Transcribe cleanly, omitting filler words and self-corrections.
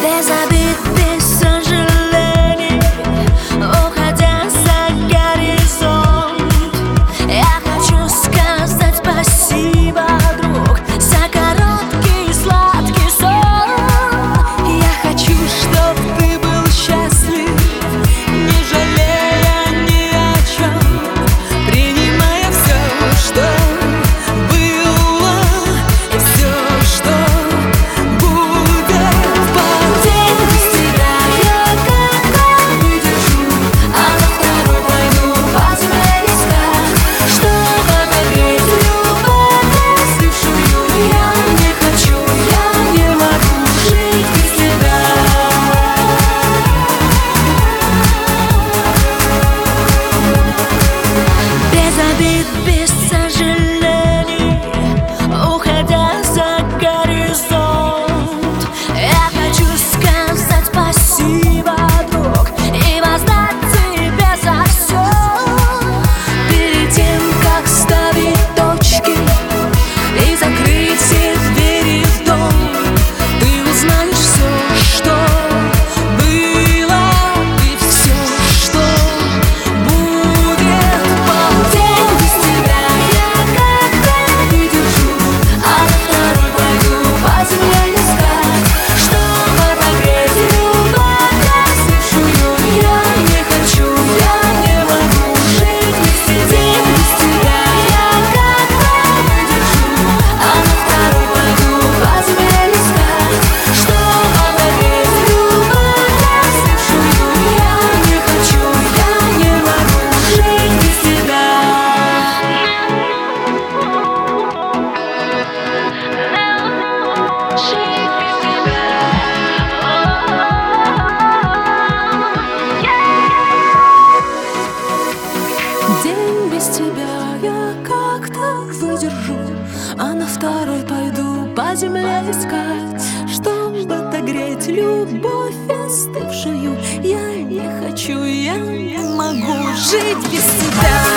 без обид, без сожалений, уходя за горизонт. Я хочу сказать спасибо, друг, за короткий сладкий сон. Я хочу, чтоб ты был счастлив, не жалея ни о чем, принимая все, что было, и все, что будет. День без тебя я как выдержу, а на второй пойду по земле искать, чтобы отогреть любовь остывшую. Я не хочу, я не могу жить без тебя. Без обид, без сожалений, уходя за горизонт. Я хочу сказать спасибо, друг, и воздать тебе за все. Перед тем, как ставить точки и закрыть все двери в дом, ты узнаешь все, что было, и все, что будет. День без тебя я как выдержу, а на второй пойду по земле искать, чтобы отогреть любовь остывшую. Я не хочу, я не могу жить без тебя. День без тебя я как выдержу, а на второй пойду по земле искать, чтобы отогреть любовь остывшую. Я не хочу, я не могу жить без тебя. День без тебя я как-то выдержу, а на второй пойду по земле искать, чтобы отогреть любовь остывшую. Я не хочу, я не могу жить без тебя.